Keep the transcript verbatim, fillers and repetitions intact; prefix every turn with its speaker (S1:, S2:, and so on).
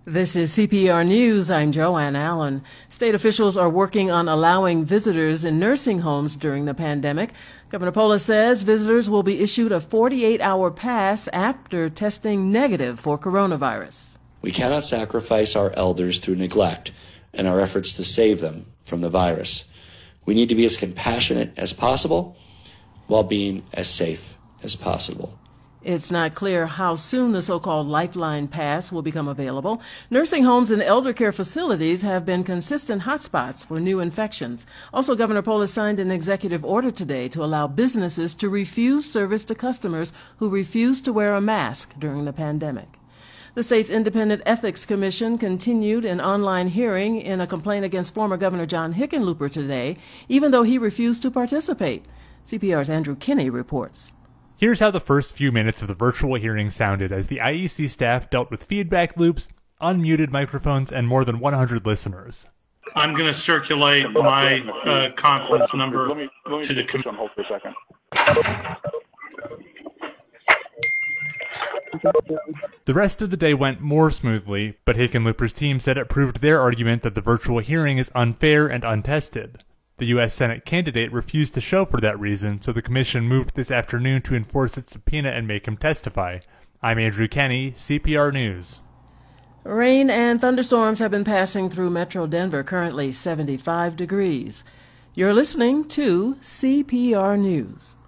S1: This is C P R News. I'm Joanne Allen. State officials are working on allowing visitors in nursing homes during the pandemic. Governor Polis says visitors will be issued a forty-eight hour pass after testing negative for coronavirus.
S2: We cannot sacrifice our elders through neglect in our efforts to save them from the virus. We need to be as compassionate as possible while being as safe as possible.
S1: It's not clear how soon the so-called Lifeline Pass will become available. Nursing homes and elder care facilities have been consistent hotspots for new infections. Also, Governor Polis signed an executive order today to allow businesses to refuse service to customers who refuse to wear a mask during the pandemic. The state's Independent Ethics Commission continued an online hearing in a complaint against former Governor John Hickenlooper today, even though he refused to participate. C P R's Andrew Kinney reports.
S3: Here's how the first few minutes of the virtual hearing sounded as the I E C staff dealt with feedback loops, unmuted microphones, and more than one hundred listeners.
S4: I'm going to circulate my uh, conference number
S5: let me, let me
S4: to the
S5: committee. On hold for a second.
S3: The rest of the day went more smoothly, but Hickenlooper's team said it proved their argument that the virtual hearing is unfair and untested. The U S Senate candidate refused to show for that reason, so the commission moved this afternoon to enforce its subpoena and make him testify. I'm Andrew Kenny, C P R News.
S1: Rain and thunderstorms have been passing through Metro Denver, currently seventy-five degrees. You're listening to C P R News.